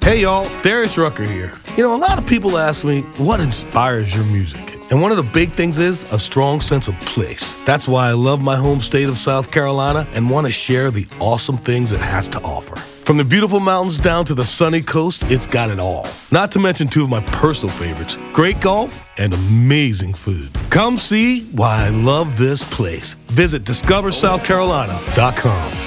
Hey y'all, Darius Rucker here. You know, a lot of people ask me, what inspires your music? And one of the big things is a strong sense of place. That's why I love my home state of South Carolina and want to share the awesome things it has to offer. From the beautiful mountains down to the sunny coast, it's got it all. Not to mention two of my personal favorites, great golf and amazing food. Come see why I love this place. Visit discoversouthcarolina.com.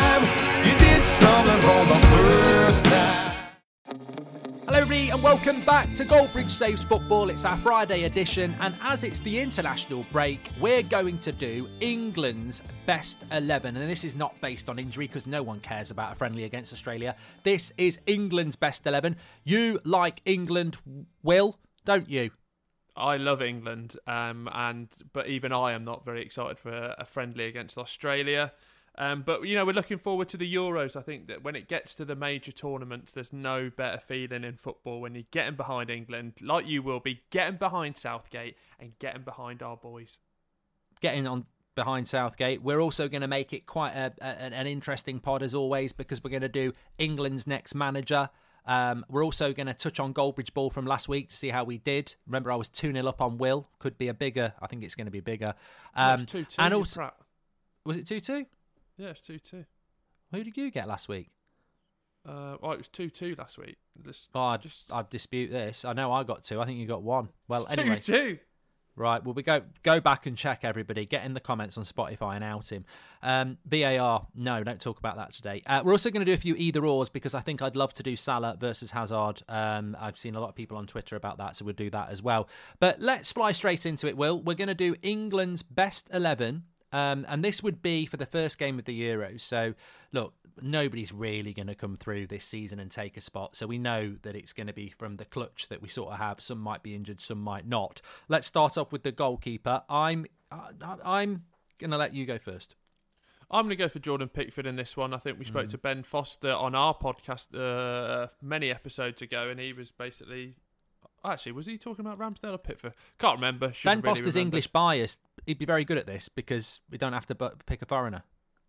Hello everybody and welcome back to Goldbridge Saves Football. It's our Friday edition, and as it's the international break, we're going to do England's best 11. And this is not based on injury because no one cares about a friendly against Australia. This is England's best 11. You like England, Will, don't you? I love England, but even I am not very excited for a friendly against Australia. But, you know, we're looking forward to the Euros. I think that when it gets to the major tournaments, there's no better feeling in football when you're getting behind England, like you will be, getting behind Southgate and getting behind our boys. Getting on behind Southgate. We're also going to make it quite an interesting pod as always, because we're going to do England's next manager. We're also going to touch on Goldbridge Ball from last week to see how we did. Remember, I was 2-0 up on Will. Could be a bigger. I think it's going to be bigger. It was 2-2. And also, was it 2-2? Yeah, it's 2-2. Who did you get last week? It was 2-2 last week. I dispute this. I know I got 2. I think you got 1. Well, anyway. 2-2. Right, well, we go back and check, everybody. Get in the comments on Spotify and out him. VAR, no, don't talk about that today. We're also going to do a few either-ors because I think I'd love to do Salah versus Hazard. I've seen a lot of people on Twitter about that, so we'll do that as well. But let's fly straight into it, Will. We're going to do England's best 11. And this would be for the first game of the Euros. So, look, nobody's really going to come through this season and take a spot. So we know that it's going to be from the clutch that we sort of have. Some might be injured, some might not. Let's start off with the goalkeeper. I'm going to let you go first. I'm going to go for Jordan Pickford in this one. I think we spoke to Ben Foster on our podcast many episodes ago, and he was basically... Actually, was he talking about Ramsdale or Pickford? Can't remember. Ben Foster's English biased. He'd be very good at this because we don't have to pick a foreigner.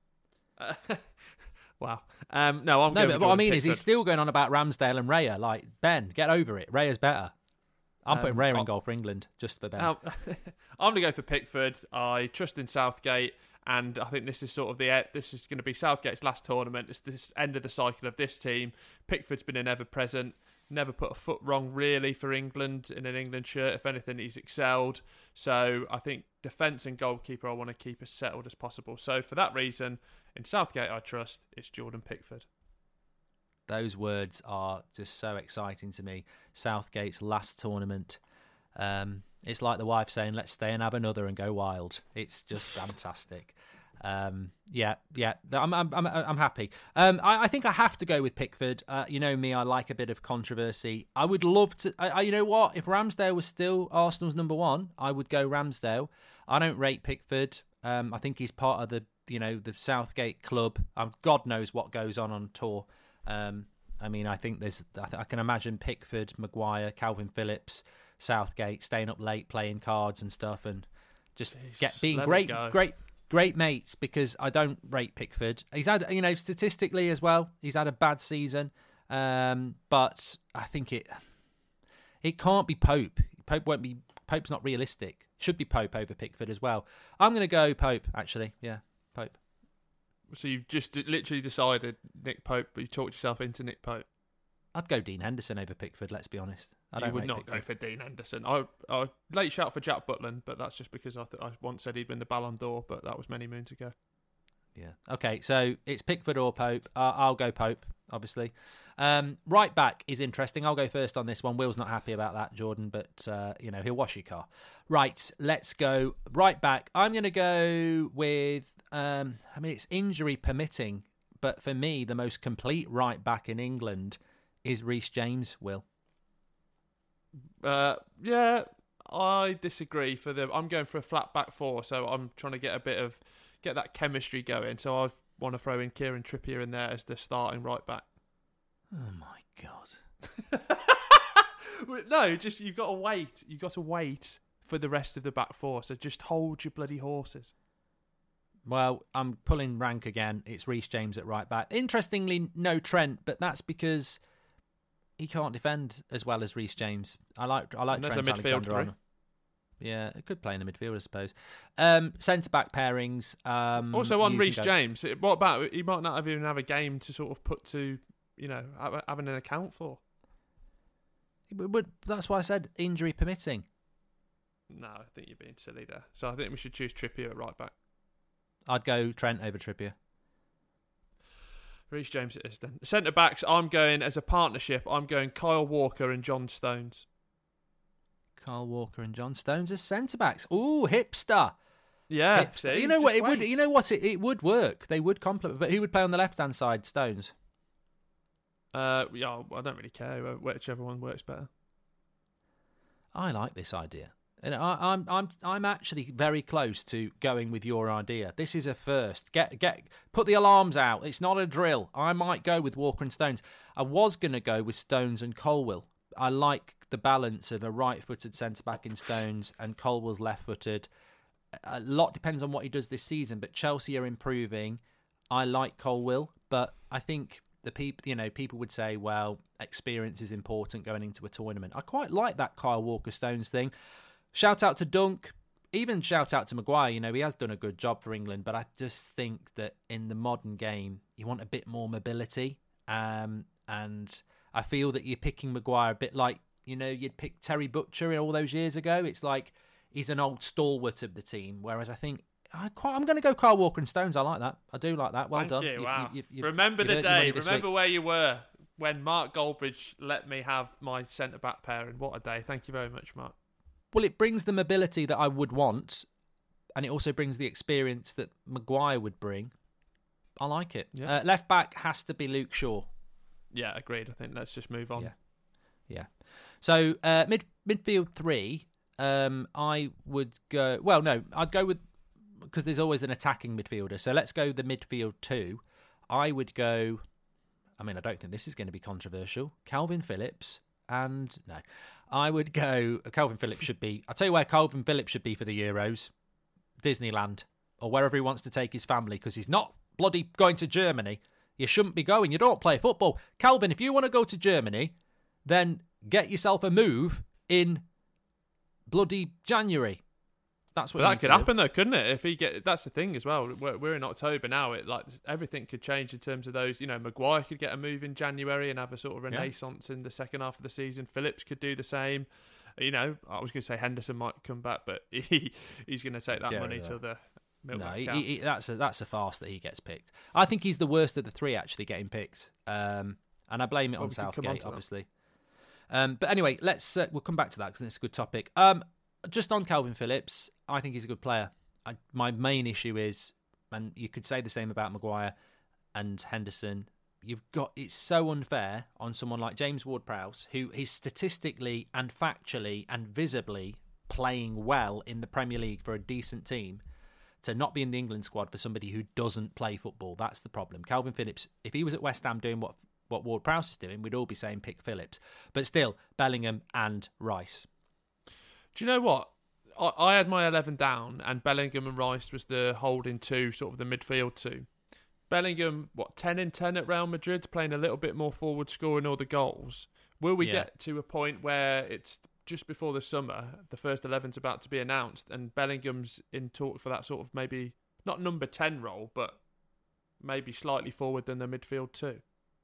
Wow. No, I'm going but what I mean is he's still going on about Ramsdale and Raya. Like, Ben, get over it. Raya's better. I'm putting Raya in goal for England, just for Ben. I'm going to go for Pickford. I trust in Southgate, and I think this is sort of this is going to be Southgate's last tournament. It's this end of the cycle of this team. Pickford's been an ever-present. Never put a foot wrong, really, for England in an England shirt. If anything, he's excelled. So I think defence and goalkeeper I want to keep as settled as possible. So for that reason, in Southgate I trust, it's Jordan Pickford. Those words are just so exciting to me. Southgate's last tournament. It's like the wife saying, let's stay and have another and go wild. It's just fantastic. Yeah, I'm happy. I think I have to go with Pickford. You know me, I like a bit of controversy. I would love to. You know what? If Ramsdale was still Arsenal's number one, I would go Ramsdale. I don't rate Pickford. I think he's part of the the Southgate club. God knows what goes on tour. I mean, I think I can imagine Pickford, Maguire, Calvin Phillips, Southgate staying up late playing cards and stuff, and just being great mates, because I don't rate Pickford. He's had, statistically as well, he's had a bad season. But I think it can't be Pope. Pope's not realistic. Should be Pope over Pickford as well. I'm going to go Pope, actually. Yeah, Pope. So you've just literally decided Nick Pope, but you talked yourself into Nick Pope. I'd go Dean Henderson over Pickford, let's be honest. I would not go for Dean Henderson. I late shout for Jack Butland, but that's just because I once said he'd win the Ballon d'Or, but that was many moons ago. Yeah. Okay, so it's Pickford or Pope. I'll go Pope, obviously. Right back is interesting. I'll go first on this one. Will's not happy about that, Jordan, but he'll wash your car. Right, let's go right back. I'm going to go with. It's injury permitting, but for me, the most complete right back in England is Reece James. Will. Yeah, I disagree. I'm going for a flat back four, so I'm trying to get that chemistry going. So I want to throw in Kieran Trippier in there as the starting right back. Oh my god! No, you've got to wait. You've got to wait for the rest of the back four. So just hold your bloody horses. Well, I'm pulling rank again. It's Reece James at right back. Interestingly, no Trent, but that's because he can't defend as well as Reece James. I like And there's Trent a midfield Alexander-Arnold. three. Yeah, it could play in the midfield, I suppose. Centre-back pairings. Also on you Reece can go- James, what about he might not even have a game to sort of put to, having an account for. But that's why I said injury permitting. No, I think you're being silly there. So I think we should choose Trippier at right back. I'd go Trent over Trippier. Reece James it is then. Centre backs, I'm going as a partnership. I'm going Kyle Walker and John Stones. Kyle Walker and John Stones as centre backs. Ooh, hipster. Yeah, Hipster. see, You know what? just It would. wait. You know what? It would work. They would complement. But who would play on the left-hand side? Stones. Yeah, I don't really care whichever one works better. I like this idea, and I'm actually very close to going with your idea. This is a first. Put the alarms out. It's not a drill. I might go with Walker and Stones. I was going to go with Stones and Colwill. I like the balance of a right-footed centre-back in Stones and Colwill's left-footed. A lot depends on what he does this season, but Chelsea are improving. I like Colwill, but I think the people would say, well, experience is important going into a tournament. I quite like that Kyle Walker-Stones thing. Shout out to Dunk, even shout out to Maguire. He has done a good job for England, but I just think that in the modern game, you want a bit more mobility. And I feel that you're picking Maguire a bit like, you'd pick Terry Butcher all those years ago. It's like he's an old stalwart of the team, whereas I think I'm going to go Kyle Walker and Stones. I like that. I do like that. Well Thank done. you. Wow. You've Remember the earned your money day. this Remember week. where you were when Mark Goldbridge let me have my centre-back pairing. What a day. Thank you very much, Mark. Well, it brings the mobility that I would want, and it also brings the experience that Maguire would bring. I like it. Yeah. Left back has to be Luke Shaw. Yeah, agreed. I think let's just move on. Yeah. So midfield three, I would go. Well, no, I'd go with, because there's always an attacking midfielder. So let's go the midfield two. I would go. I mean, I don't think this is going to be controversial. Calvin Phillips. And no, I would go. Calvin Phillips should be. I'll tell you where Calvin Phillips should be for the Euros: Disneyland, or wherever he wants to take his family, because he's not bloody going to Germany. You shouldn't be going. You don't play football. Calvin, if you want to go to Germany, then get yourself a move in bloody January. That's what. But that could happen though, couldn't it? If he that's the thing as well. We're in October now. Everything could change in terms of those. Maguire could get a move in January and have a sort of renaissance in the second half of the season. Phillips could do the same. I was going to say Henderson might come back, but he's going to take that money till the. That's a farce that he gets picked. I think he's the worst of the three actually getting picked, and I blame it on Southgate, obviously. But anyway, we'll come back to that because it's a good topic. Just on Calvin Phillips, I think he's a good player. My main issue is, and you could say the same about Maguire and Henderson, it's so unfair on someone like James Ward-Prowse, who is statistically and factually and visibly playing well in the Premier League for a decent team, to not be in the England squad for somebody who doesn't play football. That's the problem. Calvin Phillips, if he was at West Ham doing what Ward-Prowse is doing, we'd all be saying pick Phillips. But still, Bellingham and Rice. Do you know what? I had my 11 down, and Bellingham and Rice was the holding two, sort of the midfield two. Bellingham, 10 in 10 at Real Madrid, playing a little bit more forward, scoring all the goals. Will we get to a point where it's just before the summer, the first 11's about to be announced, and Bellingham's in talk for that sort of maybe, not number 10 role, but maybe slightly forward than the midfield two?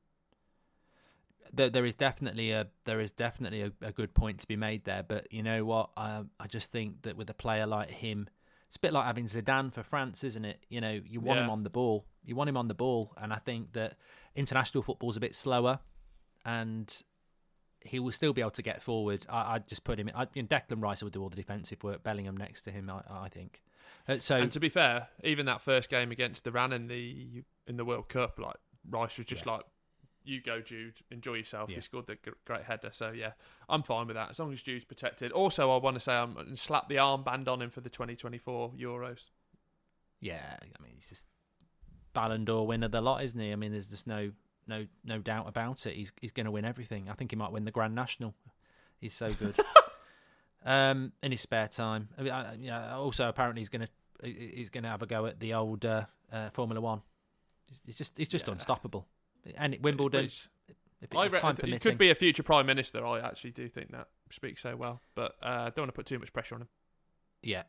There is definitely a good point to be made there, but you know what? I just think that with a player like him, it's a bit like having Zidane for France, isn't it? You want him on the ball. You want him on the ball, and I think that international football's a bit slower, and he will still be able to get forward. I'd just put him in. Declan Rice will do all the defensive work. Bellingham next to him, I think. And to be fair, even that first game against Iran in the World Cup, like Rice was just like, you go, Jude, enjoy yourself. You scored the great header. So, yeah, I'm fine with that, as long as Jude's protected. Also, I want to say I'm going to slap the armband on him for the 2024 Euros. Yeah, I mean, he's just Ballon d'Or winner of the lot, isn't he? I mean, there's just no doubt about it. He's going to win everything. I think he might win the Grand National. He's so good. In his spare time. I mean, also, apparently, he's going to have a go at the old Formula One. He's just unstoppable. And Wimbledon, If I time reckon he permitting. could be a future Prime Minister. I actually do think that. Speaks so well. But don't want to put too much pressure on him. Yeah.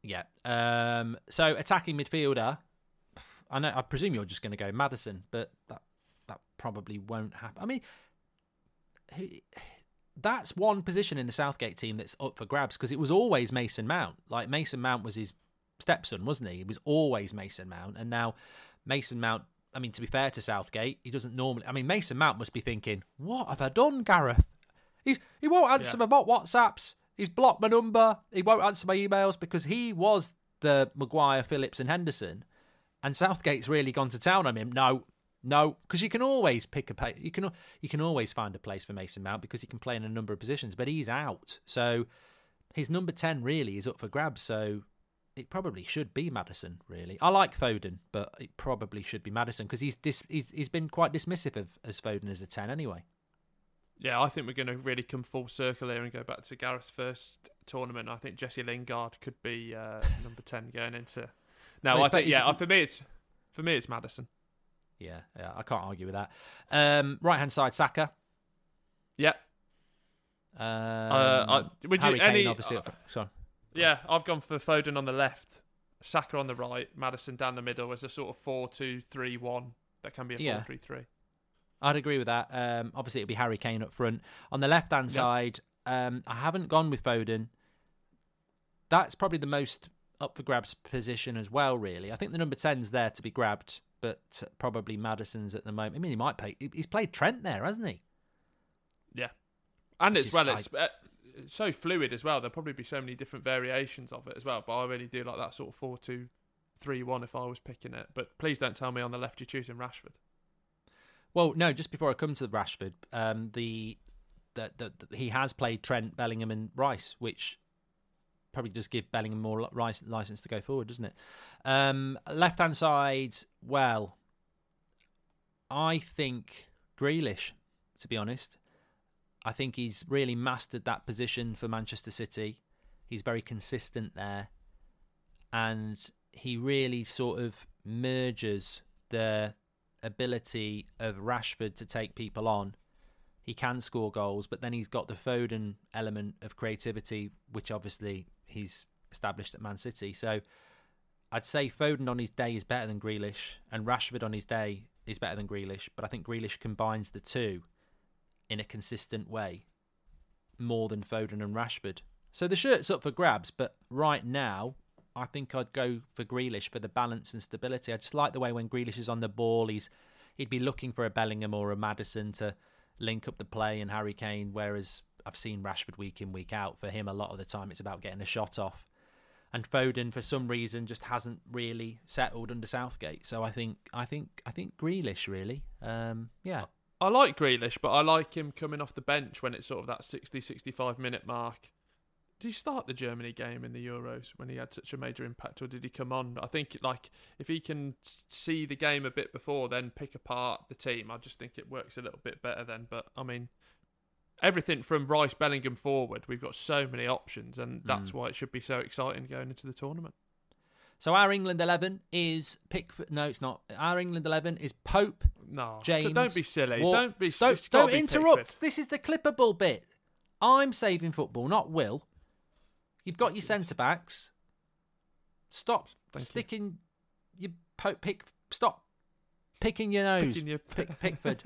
So attacking midfielder, I presume you're just going to go Maddison, but that probably won't happen. I mean, that's one position in the Southgate team that's up for grabs because it was always Mason Mount. Like Mason Mount was his stepson, wasn't he? It was always Mason Mount, and now Mason Mount. I mean, to be fair to Southgate, he doesn't normally. I mean, Mason Mount must be thinking, "What have I done, Gareth? He won't answer my WhatsApps. He's blocked my number. He won't answer my emails because he was the Maguire, Phillips, and Henderson." And Southgate's really gone to town on him. No, because you can always pick a place. You can always find a place for Mason Mount because he can play in a number of positions, but he's out. So his number 10 really is up for grabs. So it probably should be Maddison. Really, I like Foden, but it probably should be Maddison because he's been quite dismissive as Foden as a 10 anyway. Yeah, I think we're going to really come full circle here and go back to Gareth's first tournament. I think Jesse Lingard could be number 10 going into. No, I think for me it's Maddison. Yeah, I can't argue with that. Right hand side, Saka. Yeah. Harry Kane, obviously. Sorry. Yeah, I've gone for Foden on the left, Saka on the right, Maddison down the middle as a sort of 4-2-3-1 that can be a 4-3-3. I'd agree with that. Obviously, it'll be Harry Kane up front. On the left hand side, I haven't gone with Foden. That's probably the most up for grabs position as well, really. I think the number 10's there to be grabbed, but probably Maddison's at the moment. I mean, he might play. He's played Trent there, hasn't he? Yeah. And it's so fluid as well. There'll probably be so many different variations of it as well. But I really do like that sort of 4-2-3-1 if I was picking it. But please don't tell me on the left you're choosing Rashford. Well, no, just before I come to Rashford, he has played Trent, Bellingham and Rice, which probably does give Bellingham more license to go forward, doesn't it? Left-hand side, well, I think Grealish, to be honest. I think he's really mastered that position for Manchester City. He's very consistent there. And he really sort of merges the ability of Rashford to take people on. He can score goals, but then he's got the Foden element of creativity, which obviously he's established at Man City. So I'd say Foden on his day is better than Grealish, and Rashford on his day is better than Grealish, but I think Grealish combines the two in a consistent way more than Foden and Rashford. So the shirt's up for grabs, but right now I think I'd go for Grealish for the balance and stability. I just like the way when Grealish is on the ball, he'd be looking for a Bellingham or a Maddison to link up the play and Harry Kane, whereas I've seen Rashford week in, week out. For him, a lot of the time, it's about getting a shot off. And Foden, for some reason, just hasn't really settled under Southgate. So I think Grealish, really. Yeah. I like Grealish, but I like him coming off the bench when it's sort of that 60-65 minute mark. Did he start the Germany game in the Euros when he had such a major impact, or did he come on? I think if he can see the game a bit before, then pick apart the team, I just think it works a little bit better then. But I mean, everything from Rice, Bellingham forward, we've got so many options, and that's why it should be so exciting going into the tournament. So our England 11 is Pickford. No, it's not. Our England 11 is Pope. No, James. Don't be silly. Don't interrupt. Pickford. This is the clippable bit. I'm saving football, not Will. You've got your centre backs. Stop sticking your pick. Stop picking your nose. Pickford.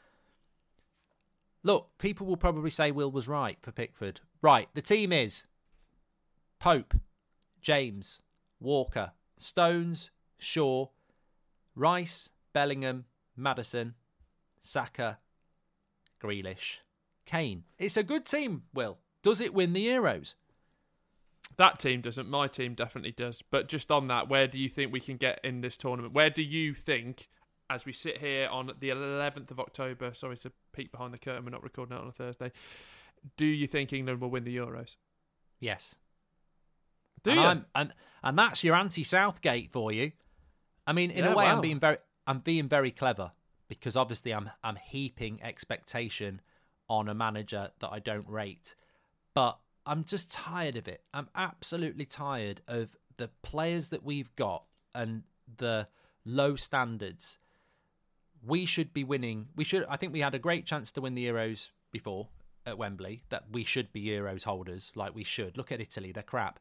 Look, people will probably say Will was right for Pickford. Right, the team is Pope, James, Walker, Stones, Shaw, Rice, Bellingham, Maddison, Saka, Grealish, Kane. It's a good team, Will. Does it win the Euros? That team doesn't. My team definitely does. But just on that, where do you think we can get in this tournament? Where do you think, as we sit here on the 11th of October, sorry to peek behind the curtain, we're not recording it on a Thursday, do you think England will win the Euros? Yes. And that's your anti-Southgate for you. I mean, in a way, wow. I'm being very clever because obviously I'm heaping expectation on a manager that I don't rate. But I'm just tired of it. I'm absolutely tired of the players that we've got and the low standards we should be winning. I think we had a great chance to win the Euros before at Wembley, that we should be Euros holders, like we should. Look at Italy, they're crap.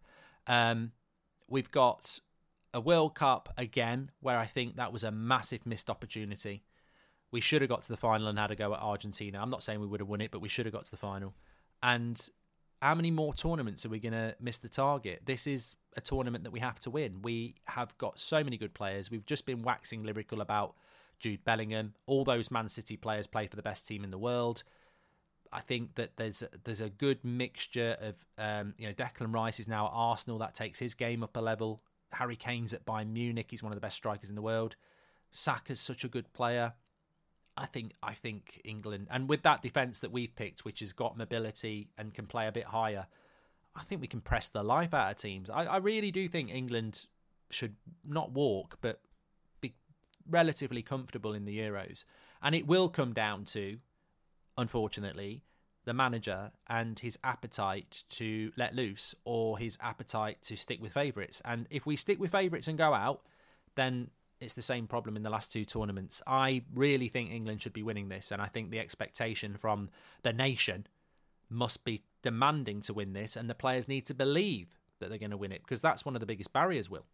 We've got a World Cup again, where I think that was a massive missed opportunity. We should have got to the final and had a go at Argentina. I'm not saying we would have won it, but we should have got to the final. And how many more tournaments are we going to miss the target? This is a tournament that we have to win. We have got so many good players. We've just been waxing lyrical about Jude Bellingham. All those Man City players play for the best team in the world. I think that there's a good mixture of, Declan Rice is now at Arsenal. That takes his game up a level. Harry Kane's at Bayern Munich. He's one of the best strikers in the world. Saka's such a good player. I think England, and with that defence that we've picked, which has got mobility and can play a bit higher, I think we can press the life out of teams. I really do think England should not walk, but be relatively comfortable in the Euros. And it will come down to, unfortunately, the manager and his appetite to let loose, or his appetite to stick with favourites. And if we stick with favourites and go out, then it's the same problem in the last two tournaments. I really think England should be winning this, and I think the expectation from the nation must be demanding to win this, and the players need to believe that they're going to win it, because that's one of the biggest barriers, Will.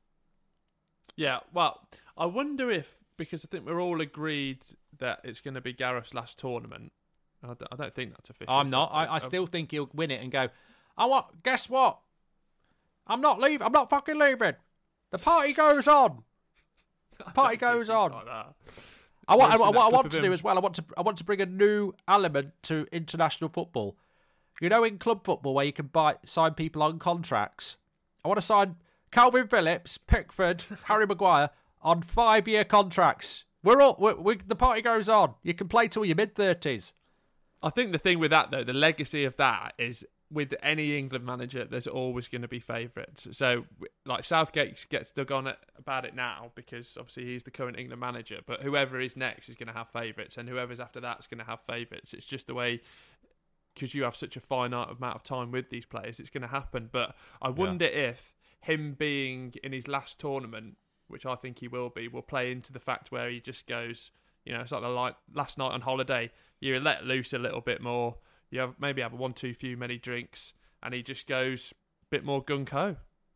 Yeah, well, I wonder if, because I think we're all agreed that it's going to be Gareth's last tournament. I don't think that's official. I'm not. I still think he'll win it and go, guess what? I'm not leaving. I'm not fucking leaving. The party goes on. Party goes on. Like that. What I want to do as well, I want to bring a new element to international football. You know, in club football where you can sign people on contracts, I want to sign Calvin Phillips, Pickford, Harry Maguire on 5-year contracts. The party goes on. You can play till your mid-30s. I think the thing with that, though, the legacy of that is, with any England manager, there's always going to be favourites. So, like, Southgate gets dug on about it now because obviously he's the current England manager. But whoever is next is going to have favourites, and whoever's after that is going to have favourites. It's just the way, because you have such a finite amount of time with these players, it's going to happen. But I wonder if him being in his last tournament, which I think he will play into the fact where he just goes, it's like the last night on holiday. You let loose a little bit more. You maybe have one too few many drinks, and he just goes a bit more gung-ho.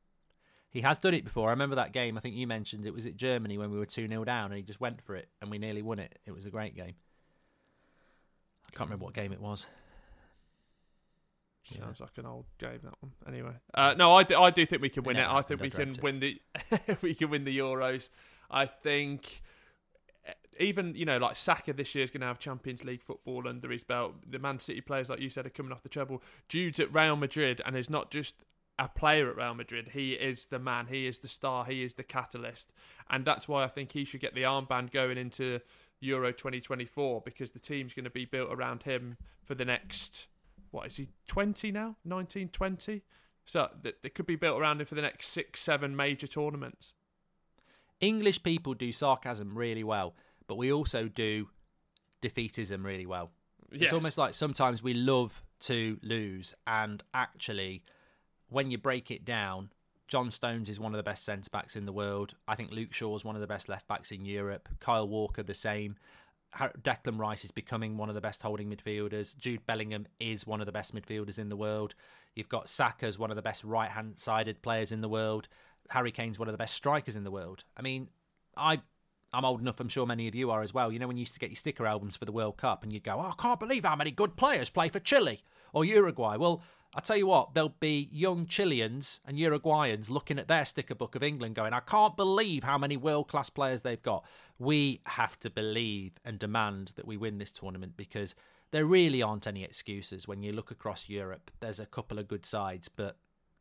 He has done it before. I remember that game, I think you mentioned, it was at Germany when we were 2-0 down, and he just went for it, and we nearly won it. It was a great game. I can't remember what game it was. Sounds like an old game, that one. Anyway, no, I do think we can win it. I think we can win the we can win the Euros. I think even, like Saka this year is going to have Champions League football under his belt. The Man City players, like you said, are coming off the treble. Jude's at Real Madrid, and is not just a player at Real Madrid. He is the man. He is the star. He is the catalyst. And that's why I think he should get the armband going into Euro 2024, because the team's going to be built around him for the next, what is he, 20 now? 19, 20? So they could be built around him for the next 6-7 major tournaments. English people do sarcasm really well, but we also do defeatism really well. Yeah. It's almost like sometimes we love to lose, and actually, when you break it down, John Stones is one of the best centre-backs in the world. I think Luke Shaw's one of the best left-backs in Europe. Kyle Walker, the same. Declan Rice is becoming one of the best holding midfielders. Jude Bellingham is one of the best midfielders in the world. You've got Saka as one of the best right-hand-sided players in the world. Harry Kane's one of the best strikers in the world. I mean, I'm old enough, I'm sure many of you are as well. You know, when you used to get your sticker albums for the World Cup and you'd go, I can't believe how many good players play for Chile or Uruguay. Well, I'll tell you what, there'll be young Chileans and Uruguayans looking at their sticker book of England going, I can't believe how many world-class players they've got. We have to believe and demand that we win this tournament, because there really aren't any excuses when you look across Europe. There's a couple of good sides, but,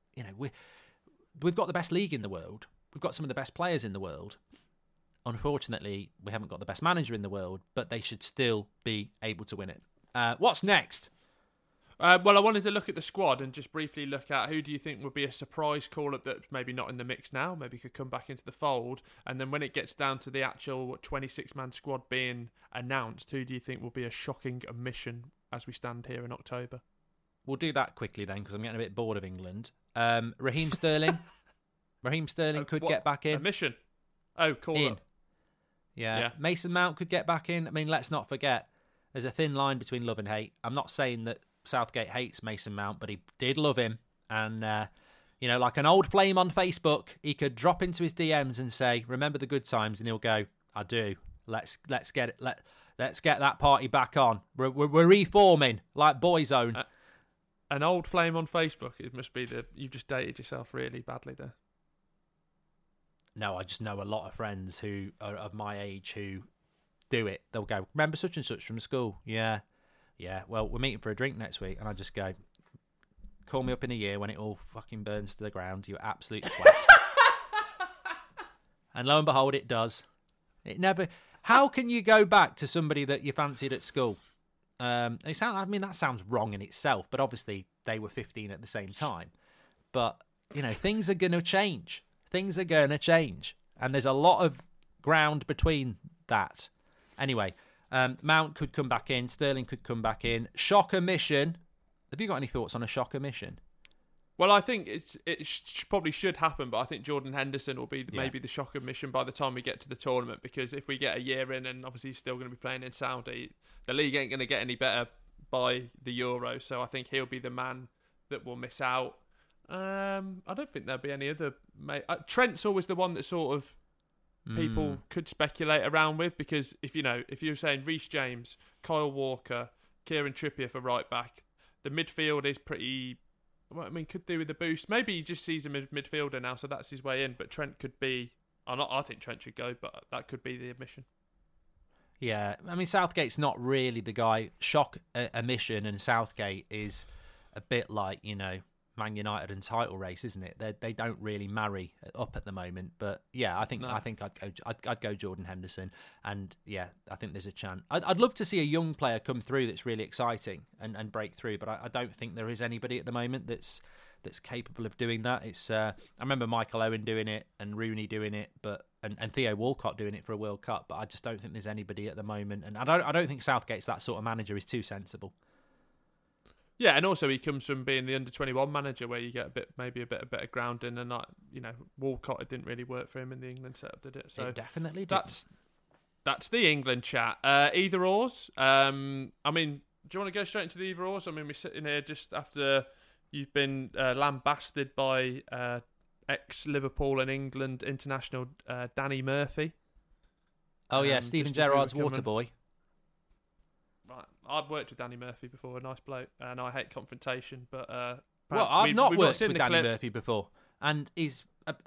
we've got the best league in the world. We've got some of the best players in the world. Unfortunately, we haven't got the best manager in the world, but they should still be able to win it. What's next? Well, I wanted to look at the squad and just briefly look at who do you think would be a surprise call-up that's maybe not in the mix now, maybe could come back into the fold. And then when it gets down to the actual 26-man squad being announced, who do you think will be a shocking omission as we stand here in October? We'll do that quickly then, because I'm getting a bit bored of England. Raheem Sterling. Raheem Sterling could get back in. Omission? Oh, call up. Yeah. Mason Mount could get back in. I mean, let's not forget, there's a thin line between love and hate. I'm not saying that Southgate hates Mason Mount, but he did love him. And, like an old flame on Facebook, he could drop into his DMs and say, remember the good times, and he'll go, I do. Let's get it. Let's get that party back on. We're reforming like Boyzone. An old flame on Facebook. It must be you've just dated yourself really badly there. No, I just know a lot of friends who are of my age who do it. They'll go, remember such and such from school? Yeah. Well, we're meeting for a drink next week, and I just go, call me up in a year when it all fucking burns to the ground. You absolute twat. And lo and behold, it does. It never. How can you go back to somebody that you fancied at school? That sounds wrong in itself, but obviously they were 15 at the same time. But, things are going to change. Things are going to change. And there's a lot of ground between that. Anyway, Mount could come back in. Sterling could come back in. Shocker mission. Have you got any thoughts on a shocker mission? Well, I think probably should happen, but I think Jordan Henderson will be maybe the shocker mission by the time we get to the tournament, because if we get a year in and obviously he's still going to be playing in Saudi, the league ain't going to get any better by the Euro, so I think he'll be the man that will miss out. I don't think there'll be any other... Trent's always the one that sort of people could speculate around with, because if you're saying Reece James, Kyle Walker, Kieran Trippier for right back, the midfield is pretty... could do with a boost. Maybe he just sees him as midfielder now, so that's his way in. But Trent could be... I think Trent should go, but that could be the admission. Yeah, Southgate's not really the guy. Shock omission, and Southgate is a bit like, Man United and title race, isn't it? They don't really marry up at the moment. But yeah, I think I'd go Jordan Henderson, and yeah, I think there's a chance. I'd love to see a young player come through that's really exciting and break through, but I don't think there is anybody at the moment that's capable of doing that. It's I remember Michael Owen doing it and Rooney doing it, and Theo Walcott doing it for a World Cup, but I just don't think there's anybody at the moment, and I don't think Southgate's that sort of manager. He's too sensible. Yeah, and also he comes from being the under-21 manager, where you get a better grounding, and Walcott, it didn't really work for him in the England setup, did it? So it definitely did. That's the England chat. Either ors. Do you want to go straight into the either ors? We're sitting here just after you've been lambasted by ex-Liverpool and England international Danny Murphy. Oh yeah, Steven Gerrard's water boy. Right, I've worked with Danny Murphy before, a nice bloke, and I hate confrontation. But I've not worked with Danny Murphy before, and he's.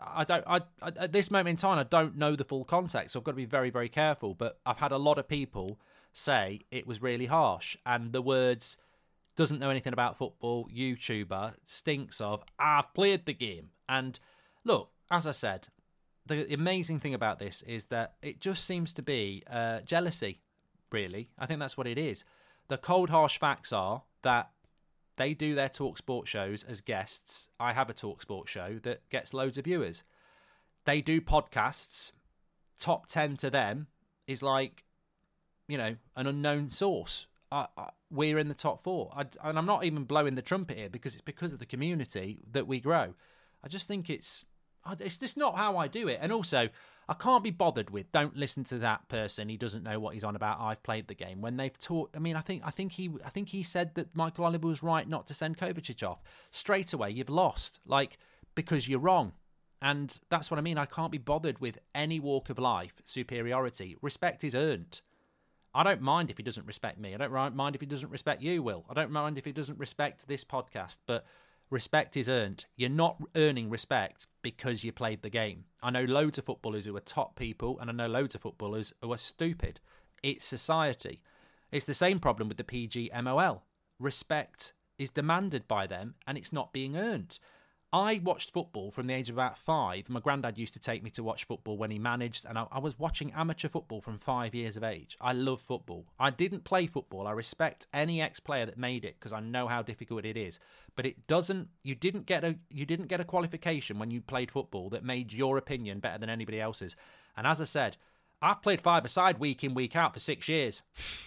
At this moment in time, I don't know the full context, so I've got to be very, very careful. But I've had a lot of people say it was really harsh, and the words "doesn't know anything about football," YouTuber, stinks of "I've played the game." And look, as I said, the amazing thing about this is that it just seems to be jealousy. Really, I think that's what it is. The cold, harsh facts are that they do their TalkSport shows as guests. I have a TalkSport show that gets loads of viewers. They do podcasts. Top 10 to them is like, an unknown source. We're in the top 4. And I'm not even blowing the trumpet here, because it's because of the community that we grow. I just think it's just not how I do it. And also, I can't be bothered with, don't listen to that person, he doesn't know what he's on about, I've played the game. When they've taught, I think he said that Michael Oliver was right not to send Kovacic off. Straight away, you've lost, because you're wrong. And that's what I mean. I can't be bothered with any walk of life superiority. Respect is earned. I don't mind if he doesn't respect me. I don't mind if he doesn't respect you, Will. I don't mind if he doesn't respect this podcast, but respect is earned. You're not earning respect because you played the game. I know loads of footballers who are top people, and I know loads of footballers who are stupid. It's society. It's the same problem with the PGMOL. Respect is demanded by them, and it's not being earned. I watched football from the age of about 5. My granddad used to take me to watch football when he managed, and I was watching amateur football from 5 years of age. I love football. I didn't play football. I respect any ex-player that made it, because I know how difficult it is. But it doesn't. You didn't get a qualification when you played football that made your opinion better than anybody else's. And as I said, I've played 5-a-side week in, week out for 6 years.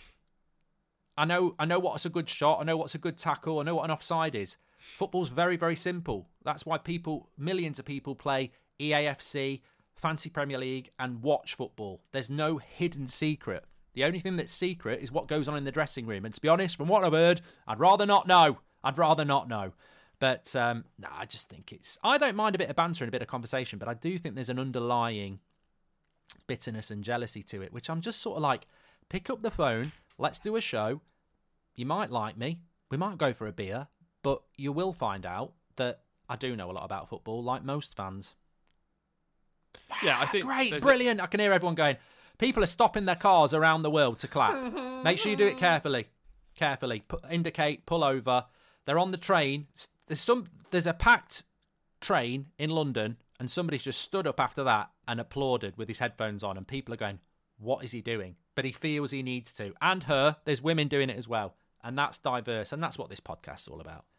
I know what's a good shot. I know what's a good tackle. I know what an offside is. Football's very, very simple. That's why millions of people play EAFC, fancy Premier League and watch football. There's no hidden secret. The only thing that's secret is what goes on in the dressing room. And to be honest, from what I've heard, I'd rather not know. But I just think I don't mind a bit of banter and a bit of conversation, but I do think there's an underlying bitterness and jealousy to it, which I'm just sort of like, pick up the phone, let's do a show. You might like me. We might go for a beer, but you will find out that I do know a lot about football, like most fans. Yeah, I think great, brilliant. I can hear everyone going. People are stopping their cars around the world to clap. Make sure you do it carefully. Indicate, pull over. They're on the train. There's a packed train in London, and somebody's just stood up after that and applauded with his headphones on, and people are going, what is he doing? But he feels he needs to. And her. There's women doing it as well. And that's diverse, and that's what this podcast's all about.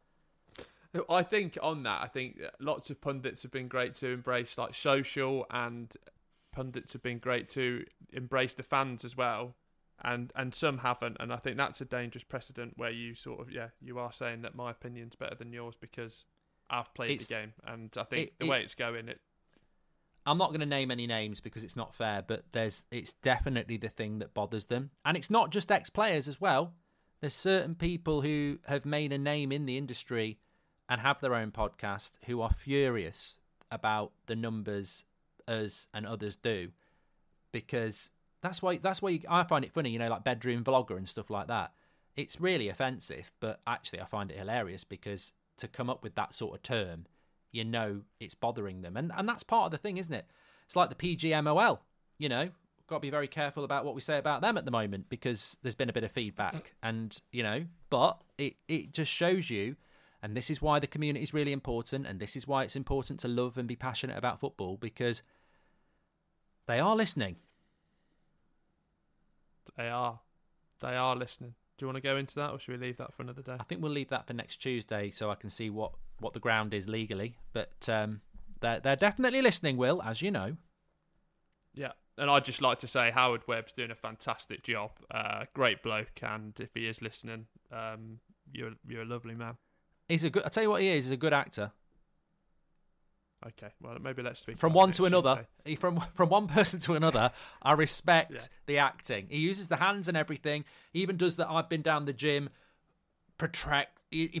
I think on that, lots of pundits have been great to embrace like social, and pundits have been great to embrace the fans as well, and some haven't. And I think that's a dangerous precedent where you sort of, you are saying that my opinion's better than yours because I've played the game, and I think the way it's going, I'm not going to name any names because it's not fair, but it's definitely the thing that bothers them. And it's not just ex-players as well. There's certain people who have made a name in the industry and have their own podcast who are furious about the numbers us and others do, because that's why I find it funny, like bedroom vlogger and stuff like that. It's really offensive, but actually I find it hilarious because to come up with that sort of term, it's bothering them, and that's part of the thing, isn't it? It's like the PGMOL, got to be very careful about what we say about them at the moment because there's been a bit of feedback, and but it just shows you. And this is why the community is really important, and this is why it's important to love and be passionate about football, because they are listening. They are listening. Do you want to go into that, or should we leave that for another day? I think we'll leave that for next Tuesday so I can see what the ground is legally. But they're definitely listening, Will, as you know. Yeah, and I'd just like to say Howard Webb's doing a fantastic job. Great bloke, and if he is listening, you're a lovely man. I tell you what he is. He's a good actor. Okay, well, maybe let's speak from one to another. From one person to another, I respect the acting. He uses the hands and everything. He even does that. I've been down the gym. He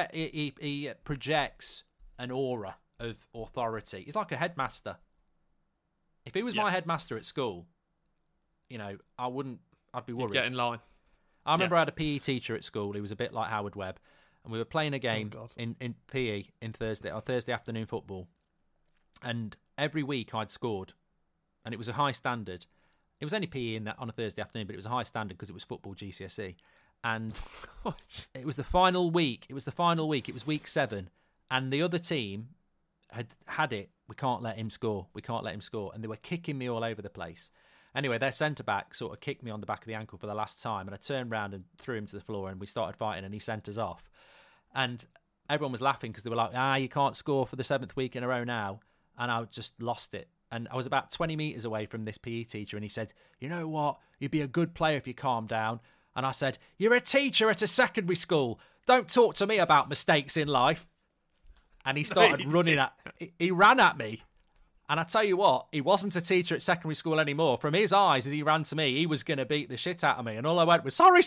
projects an aura of authority. He's like a headmaster. If he was my headmaster at school, I'd be worried. Get in line. I remember I had a PE teacher at school who was a bit like Howard Webb. And we were playing a game in PE on Thursday afternoon football. And every week I'd scored. And it was a high standard. It was only PE on a Thursday afternoon, but it was a high standard because it was football GCSE. And it was the final week. It was week 7. And the other team had it. We can't let him score. And they were kicking me all over the place. Anyway, their centre-back sort of kicked me on the back of the ankle for the last time. And I turned round and threw him to the floor and we started fighting and he sent us off. And everyone was laughing because they were like, you can't score for the 7th week in a row now. And I just lost it. And I was about 20 metres away from this PE teacher and he said, you know what? You'd be a good player if you calm down. And I said, you're a teacher at a secondary school. Don't talk to me about mistakes in life. And he started running he ran at me. And I tell you what, he wasn't a teacher at secondary school anymore. From his eyes, as he ran to me, he was going to beat the shit out of me. And all I went was, sorry.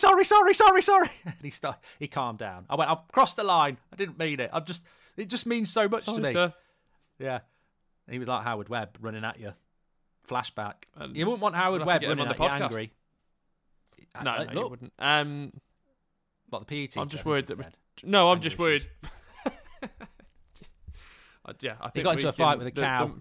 And he calmed down. I went, I've crossed the line. I didn't mean it. It just means so much to me. Sir. Yeah. And he was like Howard Webb running at you. Flashback. You wouldn't want Howard Webb running at you angry. No, you wouldn't. What, the PE teacher? I'm just worried that... I'm just worried. I think he got into a fight with a cow.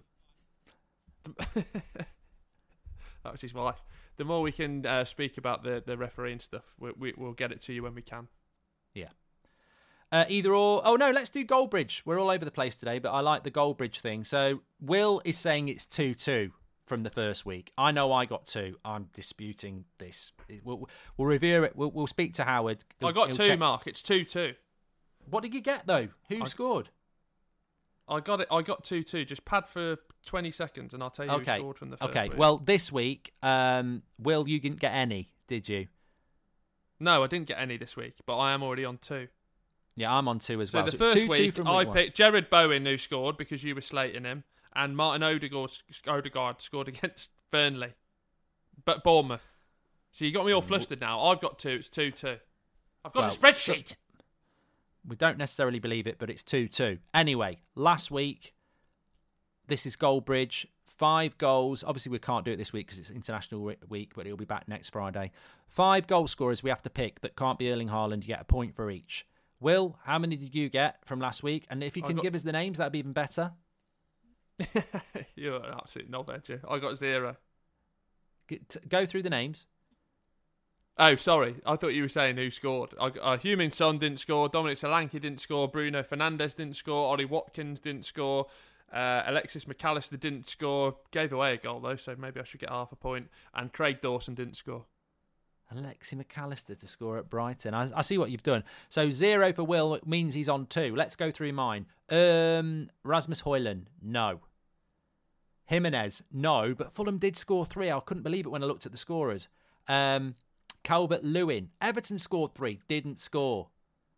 That was his wife. The more we can speak about the referee and stuff, we'll get it to you when we can. Yeah. Either or. Oh, no, let's do Goldbridge. We're all over the place today, but I like the Goldbridge thing. So Will is saying it's 2-2 from the first week. I know I got 2. I'm disputing this. We'll review it. We'll speak to Howard. I got 2, Mark. It's 2-2. What did you get, though? Who scored? I got it. I got 2-2. Just pad for 20 seconds and I'll tell you who scored from the first week. Well, this week, Will, you didn't get any, did you? No, I didn't get any this week, but I am already on 2. Yeah, I'm on 2 as well. So the first week, I picked Jared Bowen, who scored because you were slating him. and Martin Odegaard scored against Burnley, but Bournemouth. So you got me all flustered now. I've got 2. It's 2-2. I've got a spreadsheet. We don't necessarily believe it, but it's 2-2. Anyway, last week, this is Goldbridge. 5 goals. Obviously, we can't do it this week because it's International Week, but it'll be back next Friday. 5 goal scorers we have to pick that can't be Erling Haaland. You get a point for each. Will, how many did you get from last week? And if you can give us the names, that'd be even better. You're an absolute knobhead. I got 0. Go through the names. Oh, sorry. I thought you were saying who scored. Heung-min Son didn't score. Dominic Solanke didn't score. Bruno Fernandes didn't score. Ollie Watkins didn't score. Alexis McAllister didn't score. Gave away a goal, though, so maybe I should get half a point. And Craig Dawson didn't score. Alexis McAllister to score at Brighton. I see what you've done. So 0 for Will means he's on 2. Let's go through mine. Rasmus Højlund, no. Jimenez, no. But Fulham did score 3. I couldn't believe it when I looked at the scorers. Calvert-Lewin. Everton scored 3. Didn't score.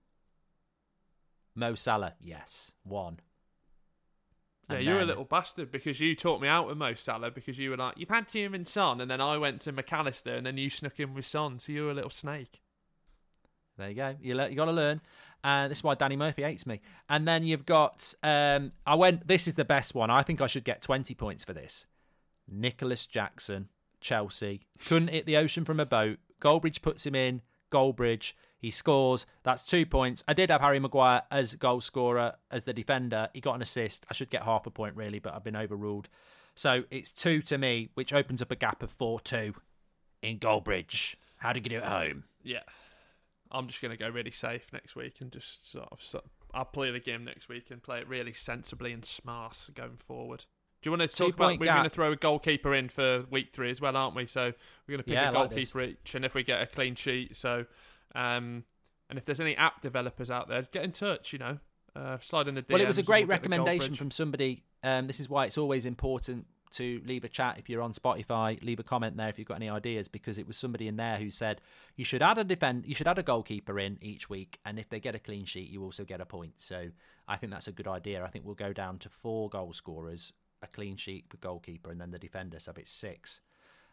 Mo Salah. Yes. 1. Yeah, you're a little bastard because you talked me out with Mo Salah because you were like, you've had Heung-min Son, and then I went to McAllister, and then you snuck in with Son, so you're a little snake. There you go. You got to learn. This is why Danny Murphy hates me. And then you've got, this is the best one. I think I should get 20 points for this. Nicholas Jackson, Chelsea. Couldn't hit the ocean from a boat. Goldbridge puts him in. Goldbridge. He scores. That's 2 points. I did have Harry Maguire as goal scorer, as the defender. He got an assist. I should get half a point, really, but I've been overruled. So it's 2 to me, which opens up a gap of 4-2 in Goldbridge. How do you do at home? Yeah. I'm just going to go really safe next week and just I'll play the game next week and play it really sensibly and smart going forward. Do you want to talk about, we're going to throw a goalkeeper in for week 3 as well, aren't we? So we're going to pick a goalkeeper each, and if we get a clean sheet, and if there's any app developers out there, get in touch, slide in the DMs. Well, it was a great recommendation from somebody. This is why it's always important to leave a chat if you're on Spotify. Leave a comment there if you've got any ideas, because it was somebody in there who said you should add a goalkeeper in each week, and if they get a clean sheet, you also get a point. So I think that's a good idea. I think we'll go down to 4 goal scorers, a clean sheet for goalkeeper, and then the defender, so it's 6.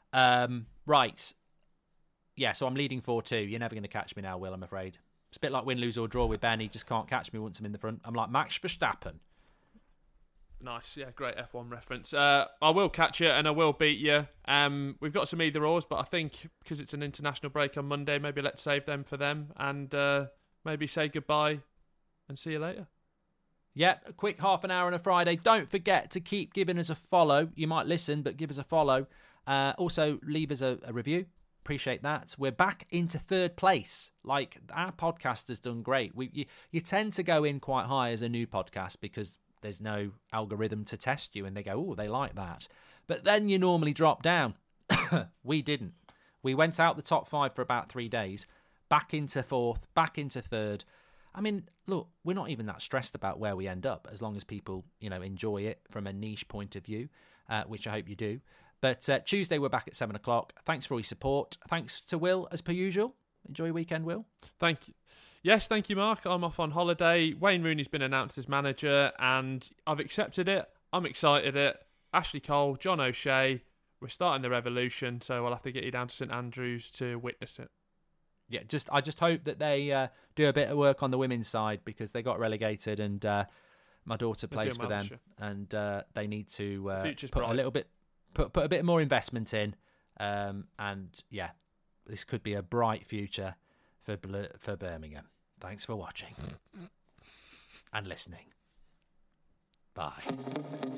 Right. Yeah, so I'm leading 4-2. You're never going to catch me now, Will, I'm afraid. It's a bit like win, lose or draw with Ben. He just can't catch me once I'm in the front. I'm like Max Verstappen. Nice, yeah, great F1 reference. I will catch you and I will beat you. We've got some either-ors, but I think because it's an international break on Monday, maybe let's save them for them and maybe say goodbye and see you later. Yep, a quick half an hour on a Friday. Don't forget to keep giving us a follow. You might listen, but give us a follow. Also, leave us a review. Appreciate that. We're back into 3rd place. Like, our podcast has done great. You tend to go in quite high as a new podcast because there's no algorithm to test you, and they go, oh, they like that. But then you normally drop down. We didn't. We went out the top 5 for about 3 days, back into 4th, back into 3rd. I mean, look, we're not even that stressed about where we end up, as long as people, enjoy it from a niche point of view, which I hope you do. But Tuesday, we're back at 7 o'clock. Thanks for all your support. Thanks to Will, as per usual. Enjoy your weekend, Will. Thank you. Yes, thank you, Mark. I'm off on holiday. Wayne Rooney's been announced as manager, and I've accepted it. I'm excited it. Ashley Cole, John O'Shea. We're starting the revolution, so I'll have to get you down to St Andrews to witness it. Yeah, I just hope that they do a bit of work on the women's side, because they got relegated, and my daughter plays for them, and they need to put a little bit, put a bit more investment in, and yeah, this could be a bright future for Birmingham. Thanks for watching and listening. Bye.